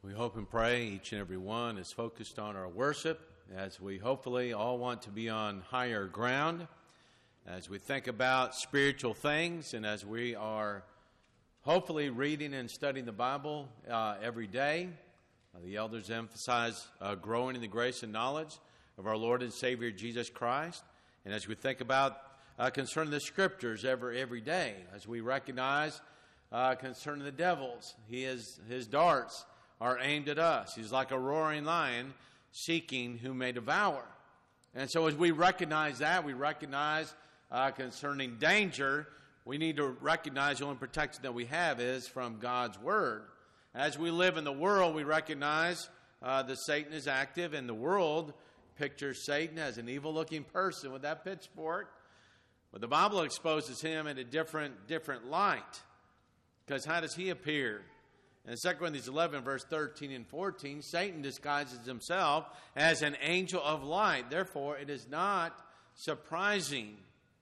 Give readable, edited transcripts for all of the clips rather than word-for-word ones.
We hope and pray each and every one is focused on our worship as we hopefully all want to be on higher ground, as we think about spiritual things, and as we are hopefully reading and studying the Bible every day. The elders emphasize growing in the grace and knowledge of our Lord and Savior Jesus Christ. And as we think about concerning the Scriptures every day, as we recognize concerning the devils, his darts are aimed at us. He's like a roaring lion seeking whom may devour. And so as we recognize that, we recognize concerning danger, we need to recognize the only protection that we have is from God's Word. As we live in the world, we recognize that Satan is active, and the world pictures Satan as an evil-looking person with that pitchfork. But the Bible exposes him in a different light. Because how does he appear? In 2 Corinthians 11, verse 13 and 14, Satan disguises himself as an angel of light. Therefore, it is not surprising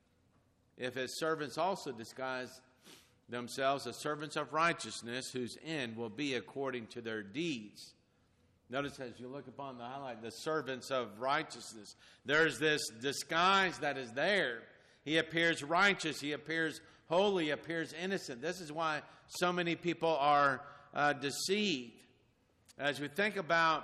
if his servants also disguise themselves as servants of righteousness, whose end will be according to their deeds. Notice as you look upon the highlight, the servants of righteousness. There's this disguise that is there. He appears righteous. He appears holy. He appears innocent. This is why so many people are deceived. As we think about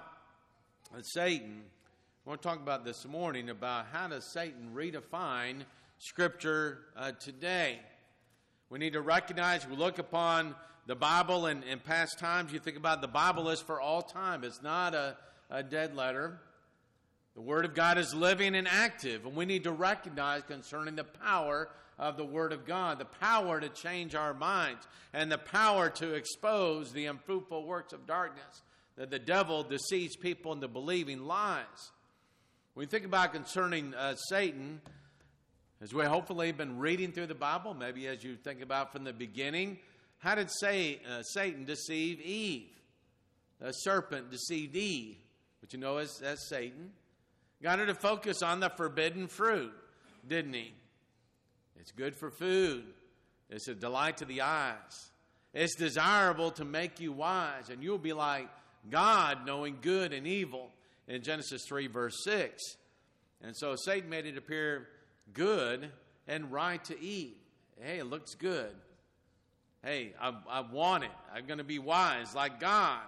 Satan, I want to talk about this morning about how does Satan redefine Scripture today. We need to recognize, we look upon the Bible and in past times, you think about the Bible is for all time. It's not a dead letter. The Word of God is living and active, and we need to recognize concerning the power of the Word of God, the power to change our minds, and the power to expose the unfruitful works of darkness, that the devil deceives people into believing lies. When you think about concerning Satan, as we hopefully have been reading through the Bible, maybe as you think about from the beginning, how did Satan deceive Eve? The serpent deceived Eve, which you know as Satan. Got her to focus on the forbidden fruit, didn't he? It's good for food. It's a delight to the eyes. It's desirable to make you wise, and you'll be like God, knowing good and evil, in Genesis 3, verse 6. And so Satan made it appear good and right to eat. Hey, it looks good. Hey, I want it. I'm going to be wise like God.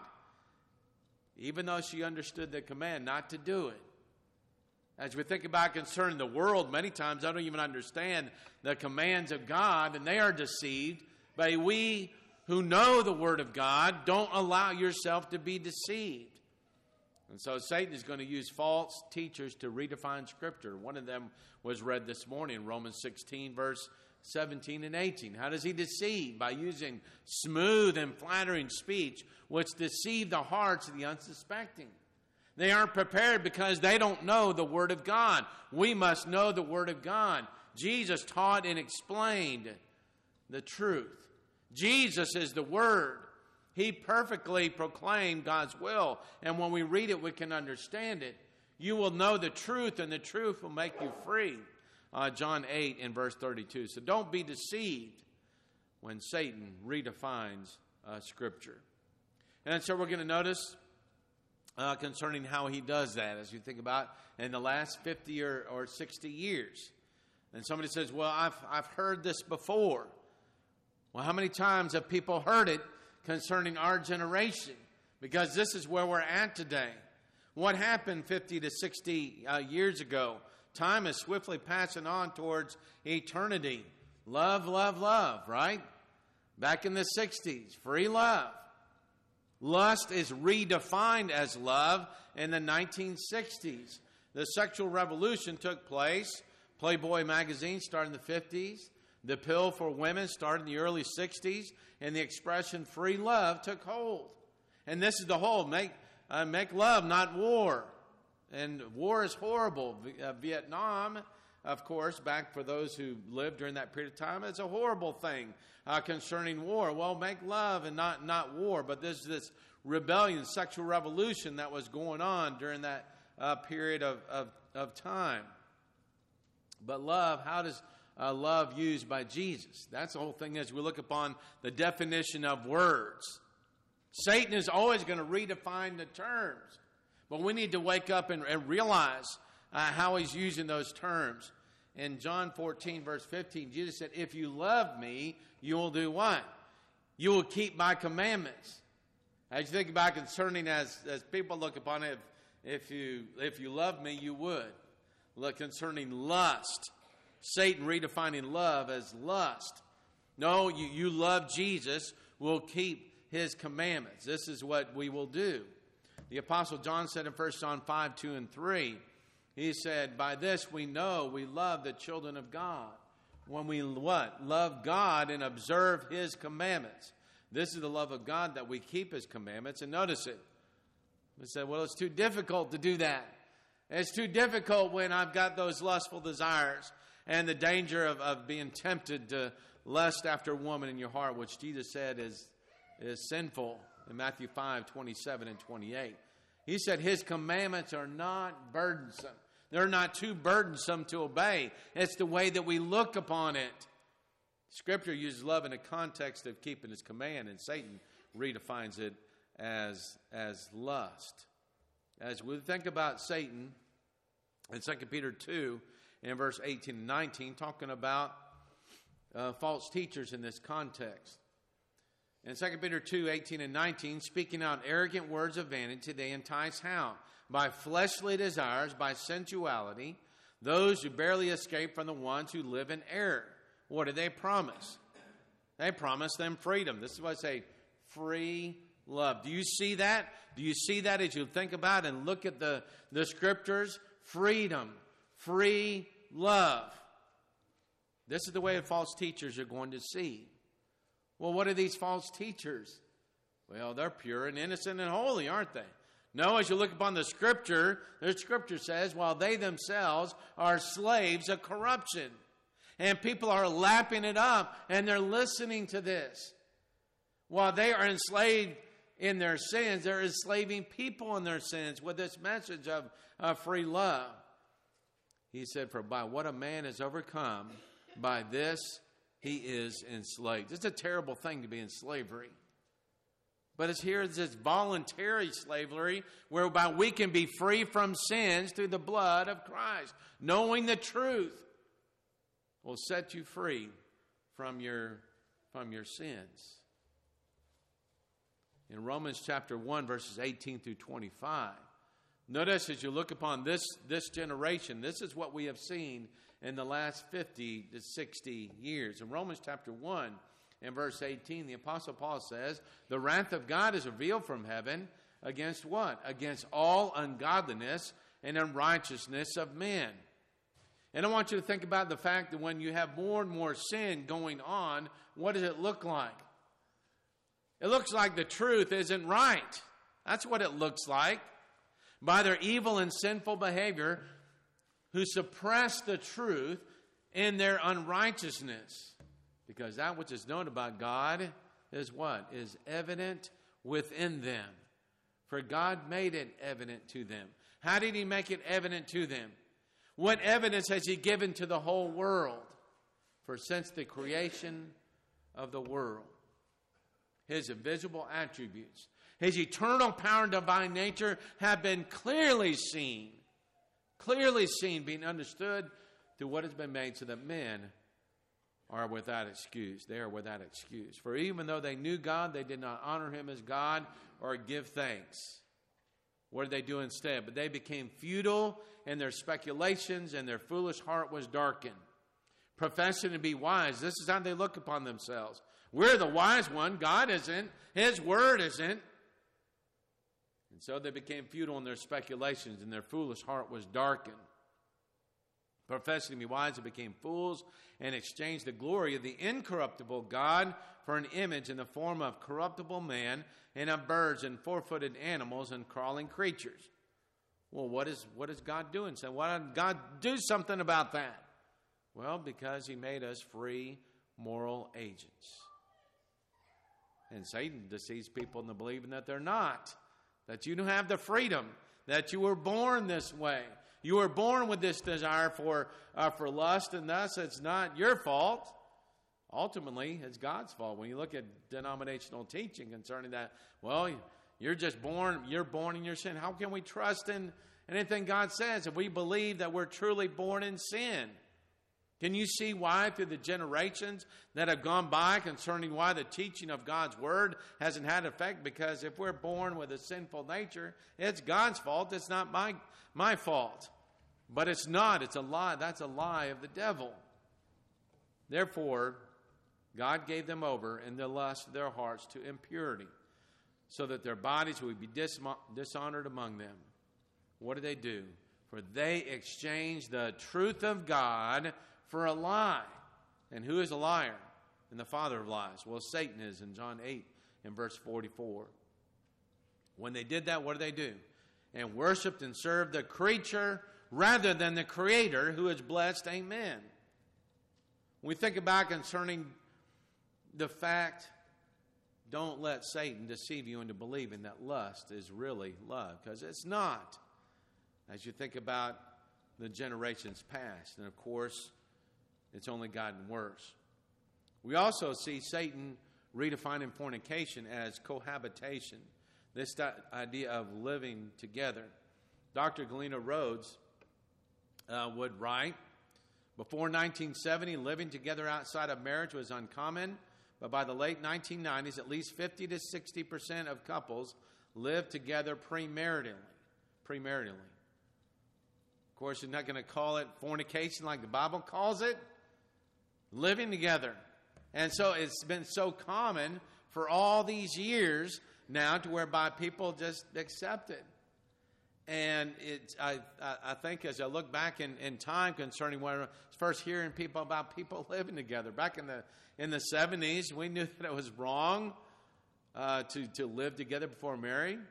Even though she understood the command not to do it. As we think about concerning the world, many times I don't even understand the commands of God, and they are deceived. But we who know the Word of God, don't allow yourself to be deceived. And so Satan is going to use false teachers to redefine Scripture. One of them was read this morning, Romans 16, verse 17 and 18. How does he deceive? By using smooth and flattering speech, which deceive the hearts of the unsuspecting. They aren't prepared because they don't know the Word of God. We must know the Word of God. Jesus taught and explained the truth. Jesus is the Word. He perfectly proclaimed God's will. And when we read it, we can understand it. You will know the truth, and the truth will make you free. John 8 and verse 32. So don't be deceived when Satan redefines Scripture. And so we're going to notice concerning how he does that as you think about in the last 50 or 60 years. And somebody says, well, I've heard this before. Well, how many times have people heard it concerning our generation? Because this is where we're at today. What happened 50 to 60 years ago? Time is swiftly passing on towards eternity. Love, love, love, right? Back in the 60s, free love. Lust is redefined as love in the 1960s. The sexual revolution took place. Playboy magazine started in the 50s. The pill for women started in the early 60s. And the expression free love took hold. And this is the whole, make love, not war. And war is horrible. Vietnam, of course, back for those who lived during that period of time, it's a horrible thing concerning war. Well, make love and not war. But there's this rebellion, sexual revolution that was going on during that period of time. But love, how does love used by Jesus? That's the whole thing as we look upon the definition of words. Satan is always going to redefine the terms. But we need to wake up and realize how he's using those terms. In John 14, verse 15, Jesus said, if you love me, you will do what? You will keep my commandments. As you think about concerning as people look upon it, if you love me, you would. Look, concerning lust, Satan redefining love as lust. No, you love Jesus, we'll keep his commandments. This is what we will do. The Apostle John said in 1 John 5, 2 and 3, he said, by this we know we love the children of God. When we what? Love God and observe his commandments. This is the love of God, that we keep his commandments. And notice it. We said, well, it's too difficult to do that. It's too difficult when I've got those lustful desires and the danger of being tempted to lust after a woman in your heart, which Jesus said is sinful in Matthew 5, 27 and 28. He said his commandments are not burdensome. They're not too burdensome to obey. It's the way that we look upon it. Scripture uses love in the context of keeping his command, and Satan redefines it as lust. As we think about Satan in 2 Peter 2, in verse 18 and 19, talking about false teachers in this context. In 2 Peter 2, 18 and 19, speaking out arrogant words of vanity, they entice how? By fleshly desires, by sensuality, those who barely escape from the ones who live in error. What do they promise? They promise them freedom. This is what I say, free love. Do you see that? Do you see that as you think about and look at the scriptures? Freedom, free love. This is the way false teachers are going to see. Well, what are these false teachers? Well, they're pure and innocent and holy, aren't they? No, as you look upon the scripture says, while they themselves are slaves of corruption. And people are lapping it up, and they're listening to this. While they are enslaved in their sins, they're enslaving people in their sins with this message of free love. He said, for by what a man is overcome, by this he is enslaved. It's a terrible thing to be in slavery. But it's here this voluntary slavery whereby we can be free from sins through the blood of Christ. Knowing the truth will set you free from your sins. In Romans chapter 1, verses 18 through 25, notice as you look upon this generation, this is what we have seen in the last 50 to 60 years. In Romans chapter 1, in verse 18, the Apostle Paul says, the wrath of God is revealed from heaven against what? Against all ungodliness and unrighteousness of men. And I want you to think about the fact that when you have more and more sin going on, what does it look like? It looks like the truth isn't right. That's what it looks like. By their evil and sinful behavior, who suppress the truth in their unrighteousness. Because that which is known about God is what? Is evident within them. For God made it evident to them. How did he make it evident to them? What evidence has he given to the whole world? For since the creation of the world, his invisible attributes, his eternal power and divine nature have been clearly seen, being understood through what has been made, so that men are without excuse. They are without excuse. For even though they knew God, they did not honor him as God or give thanks. What did they do instead? But they became futile in their speculations, and their foolish heart was darkened. Professing to be wise, this is how they look upon themselves. We're the wise one. God isn't. His word isn't. And so they became futile in their speculations, and their foolish heart was darkened. Professing to be wise, they became fools and exchanged the glory of the incorruptible God for an image in the form of corruptible man and of birds and four-footed animals and crawling creatures. Well, what is God doing? So why did God do something about that? Well, because he made us free moral agents. And Satan deceives people into believing that they're not, that you don't have the freedom, that you were born this way. You were born with this desire for lust, and thus it's not your fault. ultimately it's God's fault. When you look at denominational teaching concerning that, well, you're born in your sin. How can we trust in anything God says if we believe that we're truly born in sin? Can you see why through the generations that have gone by concerning why the teaching of God's word hasn't had effect? Because if we're born with a sinful nature, it's God's fault. It's not my fault. But it's not. It's a lie. That's a lie of the devil. Therefore, God gave them over in the lust of their hearts to impurity, so that their bodies would be dishonored among them. What did they do? For they exchanged the truth of God for a lie. And who is a liar? And the father of lies. Well, Satan is in John 8 and verse 44. When they did that, what did they do? And worshiped and served the creature rather than the Creator, who is blessed. Amen. When we think about concerning the fact, don't let Satan deceive you into believing that lust is really love, because it's not. As you think about the generations past, and of course, it's only gotten worse. We also see Satan redefining fornication as cohabitation, this idea of living together. Dr. Galena Rhodes would write, before 1970, living together outside of marriage was uncommon, but by the late 1990s, at least 50 to 60% of couples lived together premaritally. Of course, you're not going to call it fornication like the Bible calls it. Living together. And so it's been so common for all these years now to whereby people just accept it. And I think as I look back in time concerning when I was first hearing people about people living together, back in the 70s, we knew that it was wrong to live together before marrying,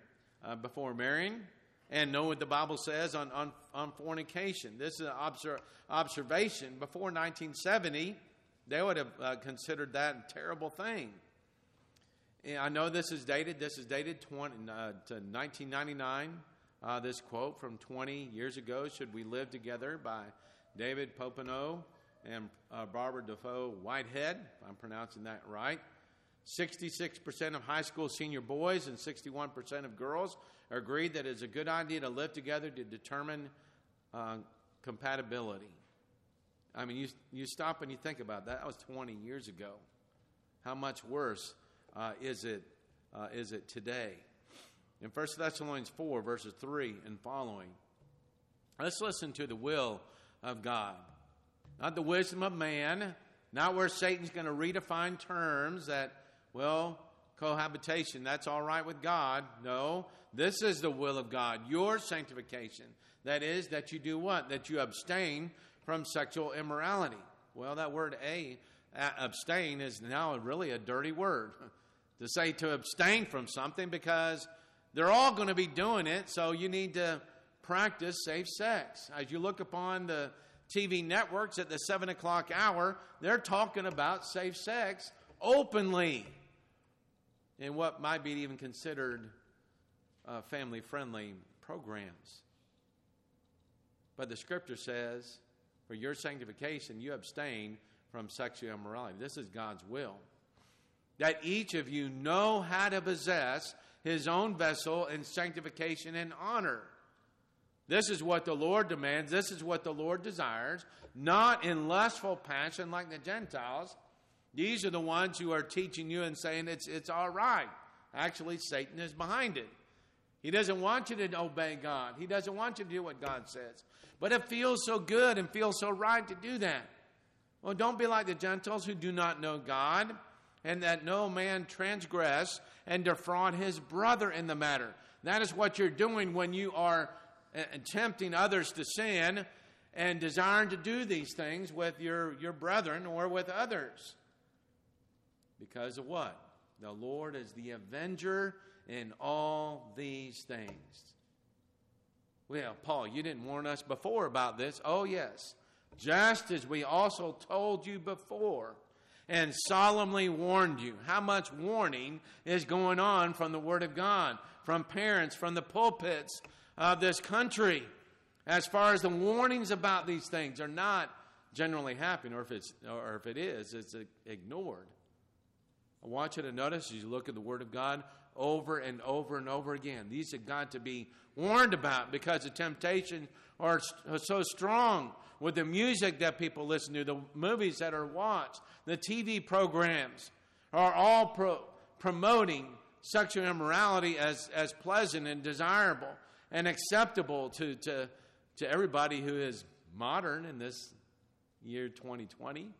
and know what the Bible says on fornication. This is an observation. Before 1970, they would have considered that a terrible thing. And I know this is dated. This is dated to 1999. This quote from 20 years ago, Should We Live Together, by David Popenoe and Barbara Defoe Whitehead, if I'm pronouncing that right. 66% of high school senior boys and 61% of girls agreed that it's a good idea to live together to determine compatibility. I mean, you stop and you think about that. That was 20 years ago. How much worse is it today? In 1 Thessalonians 4, verses 3 and following, let's listen to the will of God. Not the wisdom of man, not where Satan's going to redefine terms that, well, cohabitation, that's all right with God. No, this is the will of God, your sanctification. That is, that you do what? That you abstain from sexual immorality. Well, that word abstain is now really a dirty word. To say to abstain from something, because they're all going to be doing it, so you need to practice safe sex. As you look upon the TV networks at the 7 o'clock hour, they're talking about safe sex openly in what might be even considered family-friendly programs. But the Scripture says, for your sanctification, you abstain from sexual immorality. This is God's will. That each of you know how to possess his own vessel in sanctification and honor. This is what the Lord demands. This is what the Lord desires. Not in lustful passion like the Gentiles. These are the ones who are teaching you and saying it's all right. Actually, Satan is behind it. He doesn't want you to obey God. He doesn't want you to do what God says. But it feels so good and feels so right to do that. Well, don't be like the Gentiles who do not know God, and that no man transgress and defraud his brother in the matter. That is what you're doing when you are tempting others to sin and desiring to do these things with your brethren or with others. Because of what? The Lord is the avenger in all these things. Well, Paul, you didn't warn us before about this. Oh, yes. Just as we also told you before and solemnly warned you. How much warning is going on from the Word of God, from parents, from the pulpits of this country, as far as the warnings about these things are not generally happening, or if it is, it's ignored. I want you to notice as you look at the Word of God over and over and over again. These have got to be warned about because the temptations are so strong with the music that people listen to, the movies that are watched, the TV programs are all promoting sexual immorality as pleasant and desirable and acceptable to everybody who is modern in this year 2020.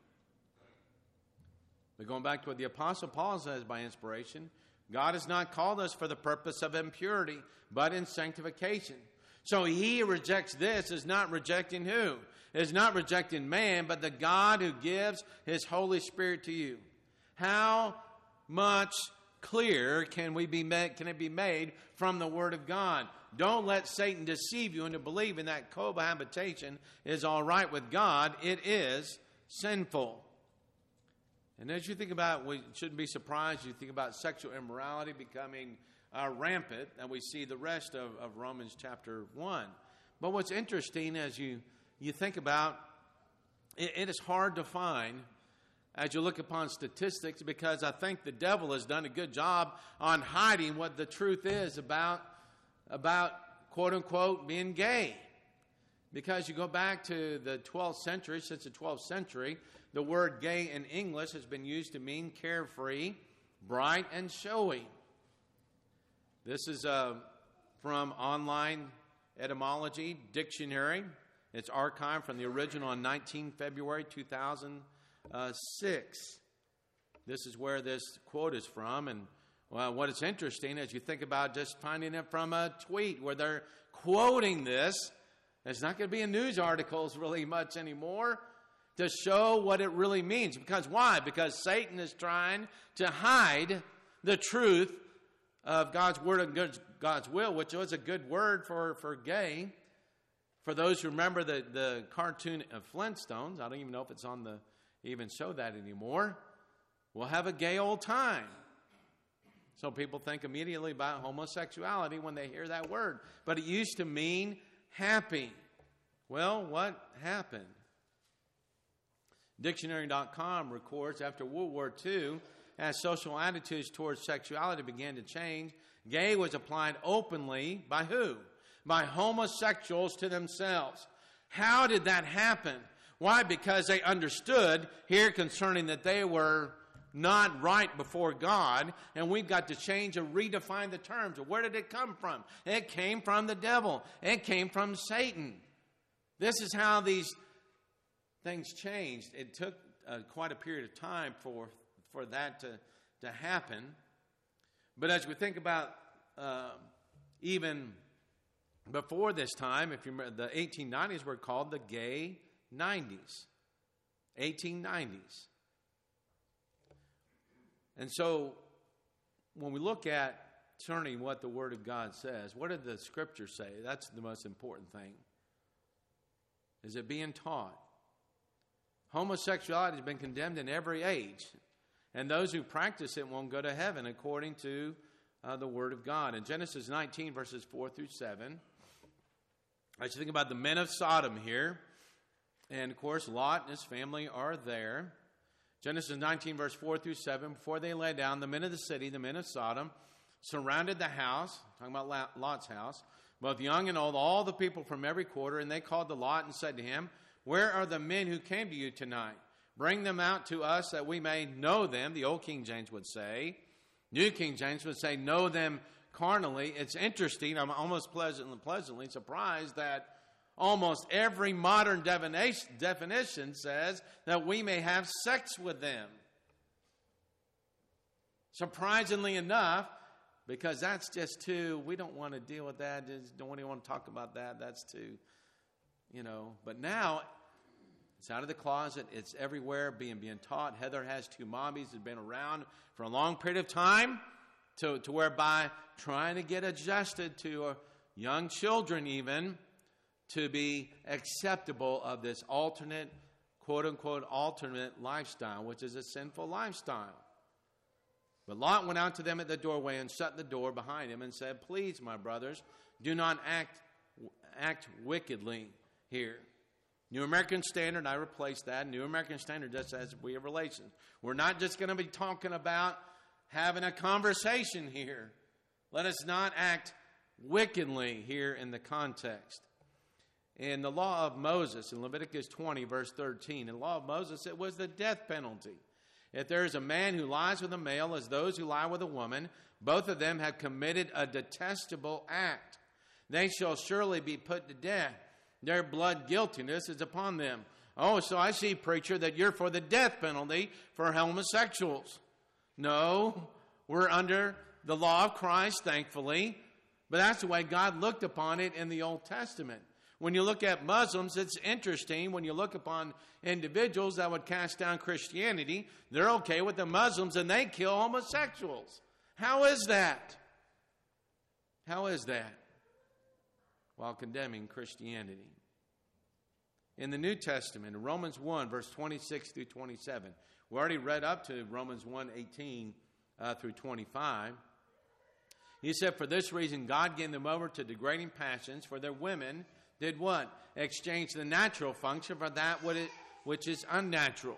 But going back to what the Apostle Paul says by inspiration, God has not called us for the purpose of impurity, but in sanctification. So he who rejects this is not rejecting who? Is not rejecting man, but the God who gives his Holy Spirit to you. How much clearer can it be made from the Word of God? Don't let Satan deceive you into believing that cohabitation is all right with God. It is sinful. And as you think about, we shouldn't be surprised, you think about sexual immorality becoming rampant, and we see the rest of Romans chapter 1. But what's interesting as you think about, it is hard to find as you look upon statistics, because I think the devil has done a good job on hiding what the truth is about quote-unquote being gay. Because you go back to the 12th century, since the 12th century, the word gay in English has been used to mean carefree, bright, and showy. This is from Online Etymology Dictionary. It's archived from the original on 19 February 2006. This is where this quote is from. And what is interesting as you think about just finding it from a tweet where they're quoting this, it's not going to be in news articles really much anymore to show what it really means. Because why? Because Satan is trying to hide the truth of God's word and God's will, which was a good word for gay. For those who remember the cartoon of Flintstones, I don't even know if it's on the even show that anymore. We'll have a gay old time. So people think immediately about homosexuality when they hear that word. But it used to mean happy. Well, what happened? Dictionary.com records after World War II, as social attitudes towards sexuality began to change, gay was applied openly by who? By homosexuals to themselves. How did that happen? Why? Because they understood here concerning that they were not right before God, and we've got to change and redefine the terms. Where did it come from? It came from the devil. It came from Satan. This is how these things changed. It took quite a period of time for that to happen. But as we think about even before this time, if you remember, the 1890s were called the gay 90s. 1890s. And so when we look at turning what the Word of God says, what did the Scripture say? That's the most important thing. Is it being taught? Homosexuality has been condemned in every age. And those who practice it won't go to heaven according to the Word of God. In Genesis 19, verses 4 through 7, as you think about the men of Sodom here, and of course Lot and his family are there. Genesis 19, verse 4 through 7, before they lay down, the men of the city, the men of Sodom, surrounded the house, talking about Lot's house, both young and old, all the people from every quarter, and they called to Lot and said to him, "Where are the men who came to you tonight? Bring them out to us that we may know them," the old King James would say. New King James would say, "know them carnally." It's interesting, I'm almost pleasantly surprised that almost every modern definition says that we may have sex with them. Surprisingly enough, because that's just too, we don't want to deal with that, just don't even want to talk about that, that's too, But now, it's out of the closet, it's everywhere being taught. Heather has two mommies that have been around for a long period of time, to whereby trying to get adjusted to young children even, to be acceptable of this alternate, quote-unquote, alternate lifestyle, which is a sinful lifestyle. But Lot went out to them at the doorway and shut the door behind him and said, "Please, my brothers, do not act wickedly here." New American Standard, I replaced that. New American Standard just says we have relations. We're not just going to be talking about having a conversation here. Let us not act wickedly here in the context. In the law of Moses, in Leviticus 20, verse 13, in the law of Moses, it was the death penalty. If there is a man who lies with a male as those who lie with a woman, both of them have committed a detestable act. They shall surely be put to death. Their blood guiltiness is upon them. Oh, so I see, preacher, that you're for the death penalty for homosexuals. No, we're under the law of Christ, thankfully. But that's the way God looked upon it in the Old Testament. When you look at Muslims, it's interesting. When you look upon individuals that would cast down Christianity, they're okay with the Muslims and they kill homosexuals. How is that? How is that? While condemning Christianity. In the New Testament, in Romans 1, verse 26 through 27, we already read up to Romans 1, 18 through 25. He said, for this reason, God gave them over to degrading passions, for their women did what? Exchange the natural function for that which is unnatural.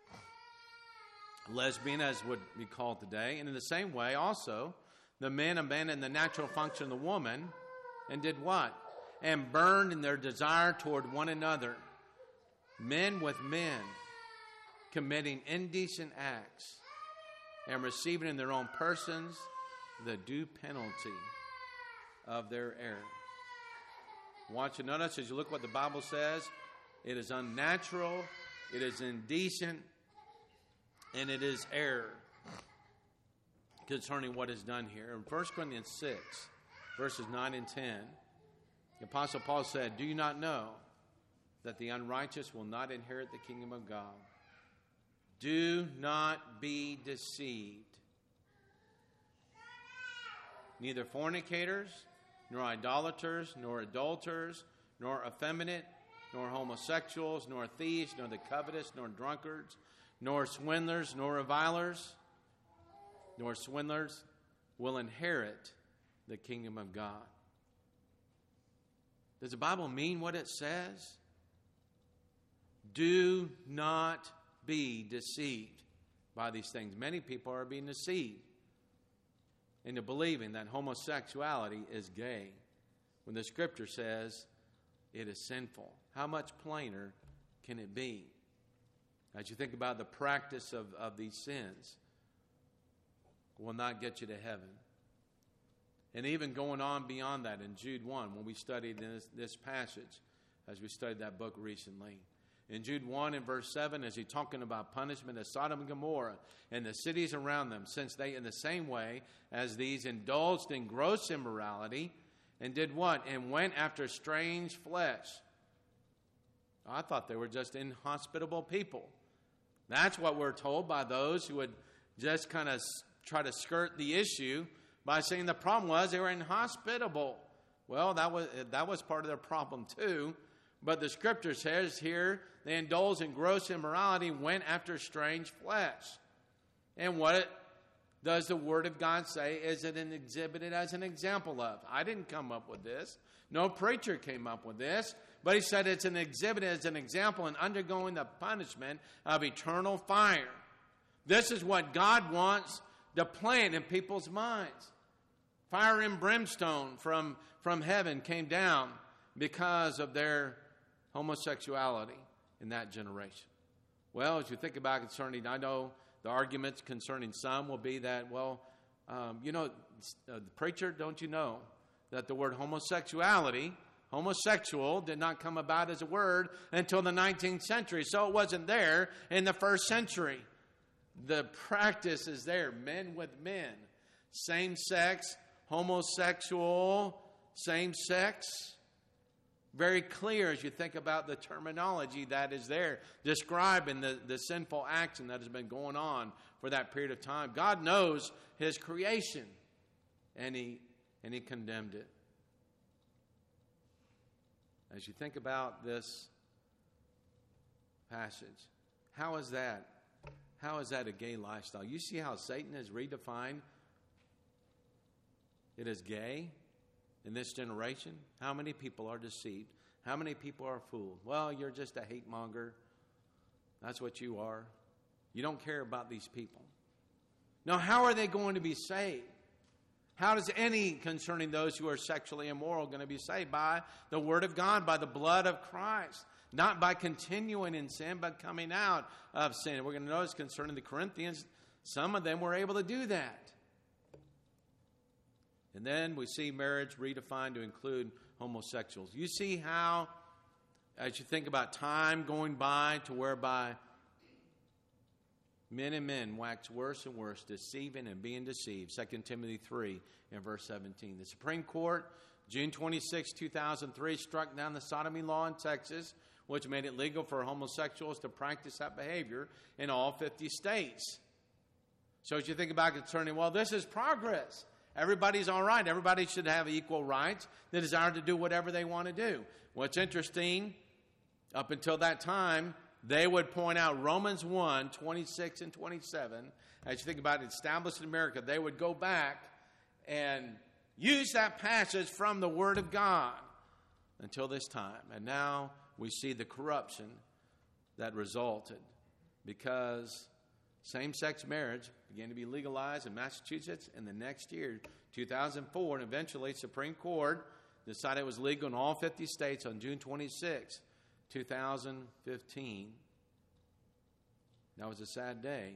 Lesbian, as would be called today. And in the same way, also, the men abandoned the natural function of the woman and did what? And burned in their desire toward one another. Men with men, committing indecent acts and receiving in their own persons the due penalty of their error. I want you to notice, as you look what the Bible says, it is unnatural, it is indecent, and it is error concerning what is done here. In 1 Corinthians 6, verses 9 and 10, the Apostle Paul said, do you not know that the unrighteous will not inherit the kingdom of God? Do not be deceived. Neither fornicators, nor idolaters, nor adulterers, nor effeminate, nor homosexuals, nor thieves, nor the covetous, nor drunkards, nor swindlers, nor revilers, nor swindlers will inherit the kingdom of God. Does the Bible mean what it says? Do not be deceived by these things. Many people are being deceived into believing that homosexuality is gay when the Scripture says it is sinful. How much plainer can it be? As you think about the practice of these sins, will not get you to heaven. And even going on beyond that in Jude 1, when we studied this passage, as we studied that book recently. In Jude 1 and verse 7, as he's talking about punishment of Sodom and Gomorrah and the cities around them, since they, in the same way as these, indulged in gross immorality and did what? And went after strange flesh. I thought they were just inhospitable people. That's what we're told by those who would just kind of try to skirt the issue by saying the problem was they were inhospitable. Well, that was part of their problem too. But the Scripture says here, they indulged in gross immorality, went after strange flesh. And what does the Word of God say is it exhibited as an example of? I didn't come up with this. No preacher came up with this. But he said it's an exhibit as an example in undergoing the punishment of eternal fire. This is what God wants to plant in people's minds. Fire and brimstone from heaven came down because of their homosexuality in that generation. Well, as you think about concerning, I know the arguments concerning some will be that, well, the preacher, don't you know that the word homosexual did not come about as a word until the 19th century. So it wasn't there in the first century. The practice is there, men with men, same sex, homosexual, same sex. Very clear as you think about the terminology that is there, describing the sinful action that has been going on for that period of time. God knows His creation, and He condemned it. As you think about this passage, how is that a gay lifestyle? You see how Satan has redefined it as gay in this generation? How many people are deceived? How many people are fooled? Well, you're just a hate monger. That's what you are. You don't care about these people. Now, how are they going to be saved? How does any concerning those who are sexually immoral going to be saved? By the word of God, by the blood of Christ. Not by continuing in sin, but coming out of sin. We're going to notice concerning the Corinthians, some of them were able to do that. And then we see marriage redefined to include homosexuals. You see how, as you think about time going by to whereby men and men wax worse and worse, deceiving and being deceived. 2 Timothy 3 and verse 17. The Supreme Court, June 26, 2003, struck down the sodomy law in Texas, which made it legal for homosexuals to practice that behavior in all 50 states. So as you think about concerning, well, this is progress. Everybody's all right. Everybody should have equal rights. The desire to do whatever they want to do. What's interesting, up until that time, they would point out Romans 1, 26 and 27. As you think about it, established in America, they would go back and use that passage from the Word of God until this time. And now we see the corruption that resulted because same-sex marriage began to be legalized in Massachusetts in the next year, 2004, and eventually Supreme Court decided it was legal in all 50 states on June 26, 2015. That was a sad day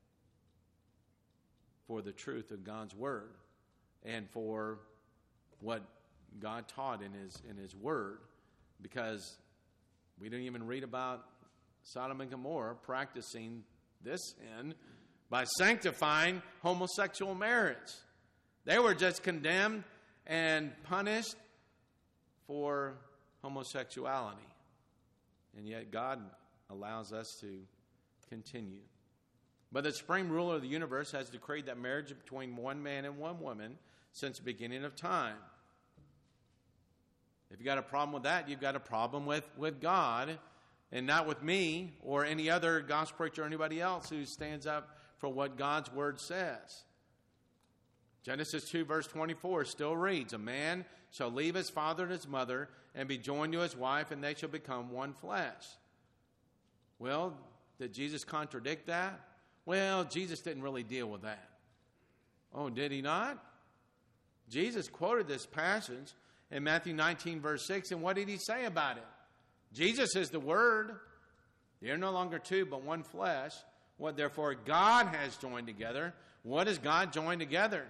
for the truth of God's Word and for what God taught in His Word, because we didn't even read about Sodom and Gomorrah practicing this sin by sanctifying homosexual marriage. They were just condemned and punished for homosexuality. And yet God allows us to continue. But the supreme ruler of the universe has decreed that marriage between one man and one woman since the beginning of time. If you've got a problem with that, you've got a problem with God, and not with me or any other gospel preacher or anybody else who stands up for what God's Word says. Genesis 2 verse 24 still reads, "A man shall leave his father and his mother and be joined to his wife, and they shall become one flesh." Well, did Jesus contradict that? Well, Jesus didn't really deal with that. Oh, did He not? Jesus quoted this passage in Matthew 19 verse 6, and what did He say about it? Jesus is the Word. They are no longer two, but one flesh. What therefore God has joined together. What has God joined together?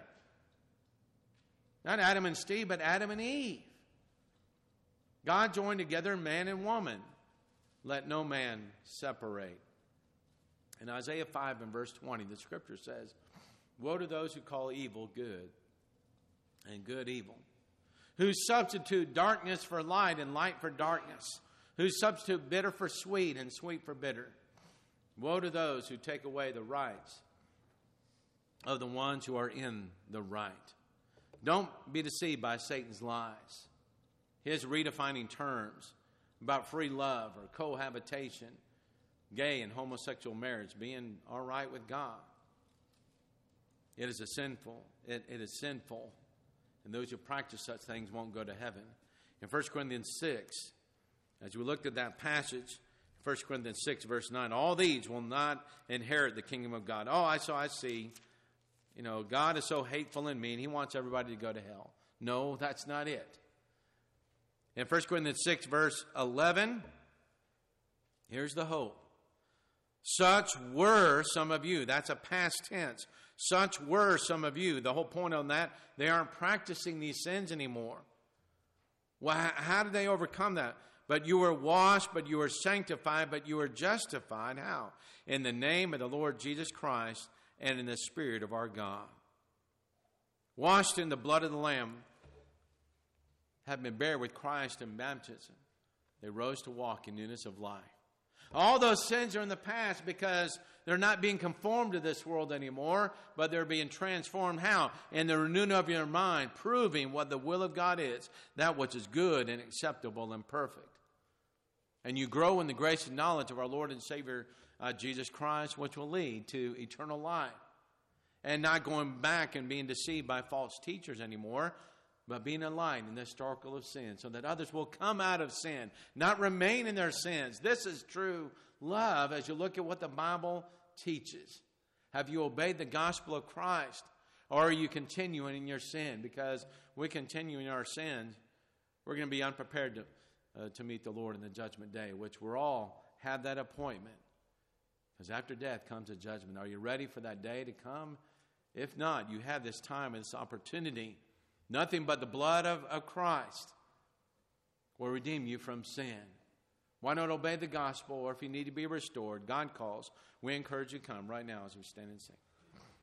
Not Adam and Steve, but Adam and Eve. God joined together man and woman. Let no man separate. In Isaiah 5 and verse 20, the Scripture says, "Woe to those who call evil good and good evil, who substitute darkness for light and light for darkness, who substitute bitter for sweet and sweet for bitter. Woe to those who take away the rights of the ones who are in the right." Don't be deceived by Satan's lies. His redefining terms about free love or cohabitation, gay and homosexual marriage being all right with God. It is sinful. It is sinful. And those who practice such things won't go to heaven. In 1 Corinthians 6, as we looked at that passage, 1 Corinthians 6, verse 9, all these will not inherit the kingdom of God. Oh, I see. God is so hateful and mean, He wants everybody to go to hell. No, that's not it. In 1 Corinthians 6, verse 11, here's the hope. Such were some of you. That's a past tense. Such were some of you. The whole point on that, they aren't practicing these sins anymore. Well, how did they overcome that? But you were washed, but you were sanctified, but you were justified. How? In the name of the Lord Jesus Christ and in the Spirit of our God. Washed in the blood of the Lamb, have been buried with Christ in baptism. They rose to walk in newness of life. All those sins are in the past because they're not being conformed to this world anymore, but they're being transformed. How? In the renewing of your mind, proving what the will of God is, that which is good and acceptable and perfect. And you grow in the grace and knowledge of our Lord and Savior, Jesus Christ, which will lead to eternal life. And not going back and being deceived by false teachers anymore, but being a light in the circle of sin so that others will come out of sin, not remain in their sins. This is true love as you look at what the Bible teaches. Have you obeyed the gospel of Christ, or are you continuing in your sin? Because we continue in our sins, we're going to be unprepared to meet the Lord in the judgment day, which we're all have that appointment. Because after death comes a judgment. Are you ready for that day to come? If not, you have this time and this opportunity. Nothing but the blood of Christ will redeem you from sin. Why not obey the gospel? Or if you need to be restored, God calls. We encourage you to come right now as we stand and sing.